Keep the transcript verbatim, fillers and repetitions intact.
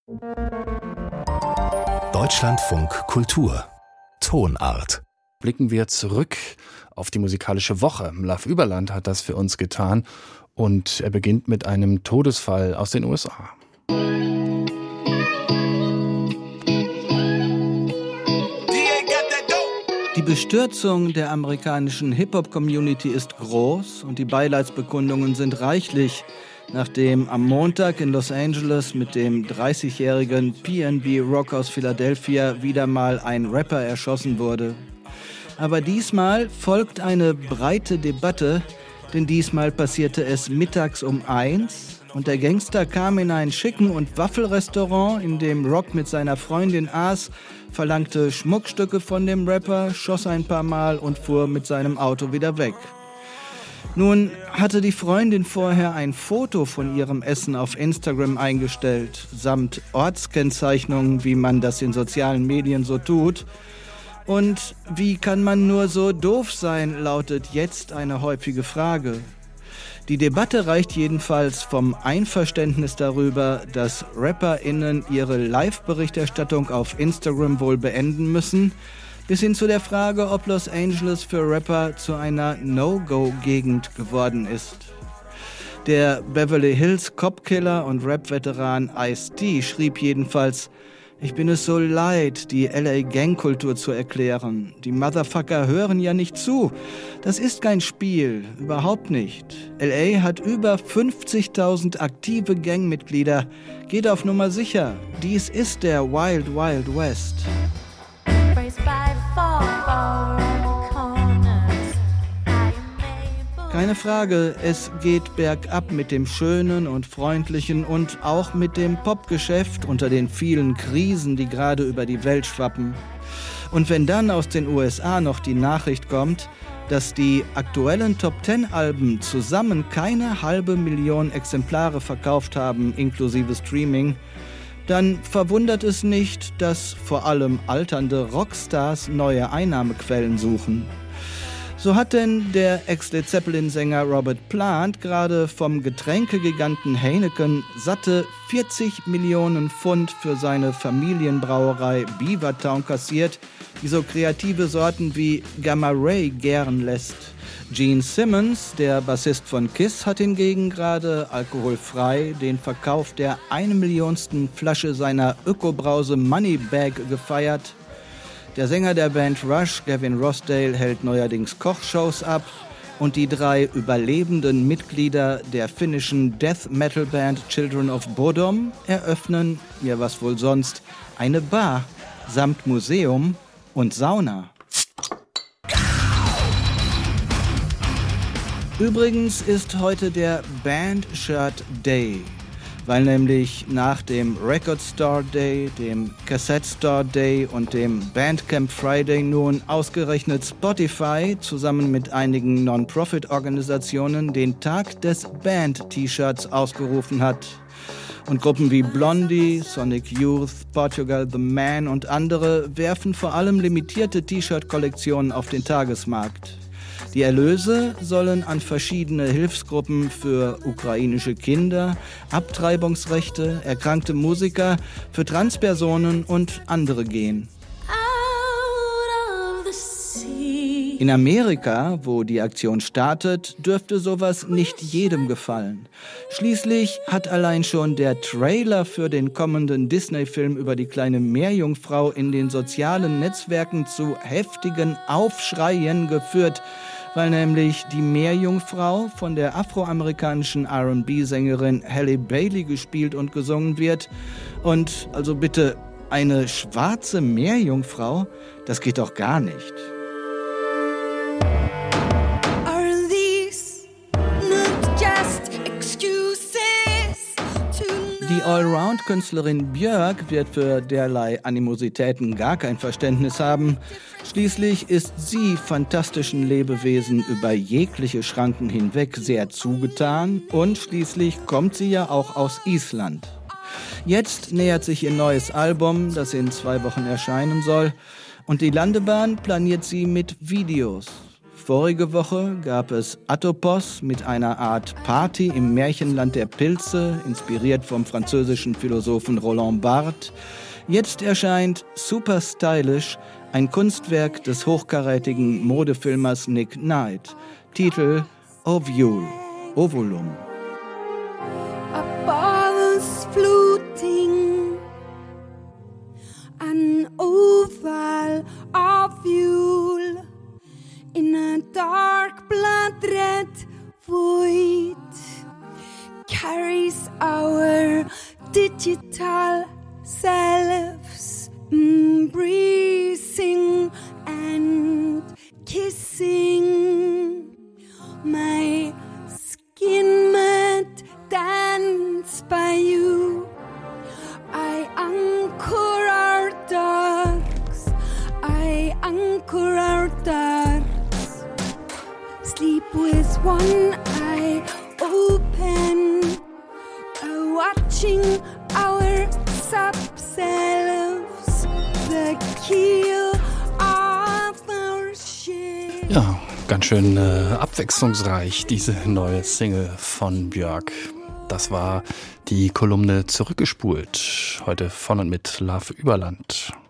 Deutschlandfunk Kultur Tonart. Blicken wir zurück auf die musikalische Woche. Love Überland hat das für uns getan und er beginnt mit einem Todesfall aus den U S A. Die Bestürzung der amerikanischen Hip-Hop-Community ist groß und die Beileidsbekundungen sind reichlich, nachdem am Montag in Los Angeles mit dem dreißigjährigen P N B Rock aus Philadelphia wieder mal ein Rapper erschossen wurde. Aber diesmal folgt eine breite Debatte, denn diesmal passierte es mittags um eins und der Gangster kam in ein schicken und Waffelrestaurant, in dem Rock mit seiner Freundin aß, verlangte Schmuckstücke von dem Rapper, schoss ein paar Mal und fuhr mit seinem Auto wieder weg. Nun hatte die Freundin vorher ein Foto von ihrem Essen auf Instagram eingestellt, samt Ortskennzeichnungen, wie man das in sozialen Medien so tut. Und wie kann man nur so doof sein, lautet jetzt eine häufige Frage. Die Debatte reicht jedenfalls vom Einverständnis darüber, dass RapperInnen ihre Live-Berichterstattung auf Instagram wohl beenden müssen, bis hin zu der Frage, ob Los Angeles für Rapper zu einer No-Go-Gegend geworden ist. Der Beverly Hills Cop-Killer und Rap-Veteran Ice-T schrieb jedenfalls: Ich bin es so leid, die L A-Gangkultur zu erklären. Die Motherfucker hören ja nicht zu. Das ist kein Spiel, überhaupt nicht. L A hat über fünfzigtausend aktive Gangmitglieder. Geht auf Nummer sicher. Dies ist der Wild Wild West. Keine Frage, es geht bergab mit dem Schönen und Freundlichen und auch mit dem Popgeschäft unter den vielen Krisen, die gerade über die Welt schwappen. Und wenn dann aus den U S A noch die Nachricht kommt, dass die aktuellen Top-Ten-Alben zusammen keine halbe Million Exemplare verkauft haben, inklusive Streaming, dann verwundert es nicht, dass vor allem alternde Rockstars neue Einnahmequellen suchen. So hat denn der Ex-Led Zeppelin-Sänger Robert Plant gerade vom Getränkegiganten Heineken satte vierzig Millionen Pfund für seine Familienbrauerei Beavertown kassiert, die so kreative Sorten wie Gamma Ray gären lässt. Gene Simmons, der Bassist von Kiss, hat hingegen gerade alkoholfrei den Verkauf der eine Millionsten Flasche seiner Ökobrause Moneybag gefeiert. Der Sänger der Band Rush, Gavin Rossdale, hält neuerdings Kochshows ab und die drei überlebenden Mitglieder der finnischen Death-Metal-Band Children of Bodom eröffnen, ja was wohl sonst, eine Bar samt Museum und Sauna. Übrigens ist heute der Band Shirt Day, weil nämlich nach dem Record Store Day, dem Cassette Store Day und dem Bandcamp Friday nun ausgerechnet Spotify zusammen mit einigen Non-Profit-Organisationen den Tag des Band-T-Shirts ausgerufen hat. Und Gruppen wie Blondie, Sonic Youth, Portugal The Man und andere werfen vor allem limitierte T-Shirt-Kollektionen auf den Tagesmarkt. Die Erlöse sollen an verschiedene Hilfsgruppen für ukrainische Kinder, Abtreibungsrechte, erkrankte Musiker, für Transpersonen und andere gehen. In Amerika, wo die Aktion startet, dürfte sowas nicht jedem gefallen. Schließlich hat allein schon der Trailer für den kommenden Disney-Film über die kleine Meerjungfrau in den sozialen Netzwerken zu heftigen Aufschreien geführt, weil nämlich die Meerjungfrau von der afroamerikanischen R und B-Sängerin Halle Bailey gespielt und gesungen wird. Und also bitte, eine schwarze Meerjungfrau, das geht doch gar nicht. Die Allround-Künstlerin Björk wird für derlei Animositäten gar kein Verständnis haben. Schließlich ist sie fantastischen Lebewesen über jegliche Schranken hinweg sehr zugetan und schließlich kommt sie ja auch aus Island. Jetzt nähert sich ihr neues Album, das in zwei Wochen erscheinen soll, und die Landebahn planiert sie mit Videos. Vorige Woche gab es Atopos mit einer Art Party im Märchenland der Pilze, inspiriert vom französischen Philosophen Roland Barthes. Jetzt erscheint Super Stylish, ein Kunstwerk des hochkarätigen Modefilmers Nick Knight. Titel Ovule, Ovulum. A ball is floating, an oval ovule in a dark blood red void carries our digital selves, embracing and kissing. My skin might dance by you. I anchor our dogs. I anchor our dogs. Sleep with one eye open, uh, watching our subselves, the keel of our ship. Ja, ganz schön äh, abwechslungsreich, diese neue Single von Björk. Das war die Kolumne Zurückgespult, heute von und mit Love Überland.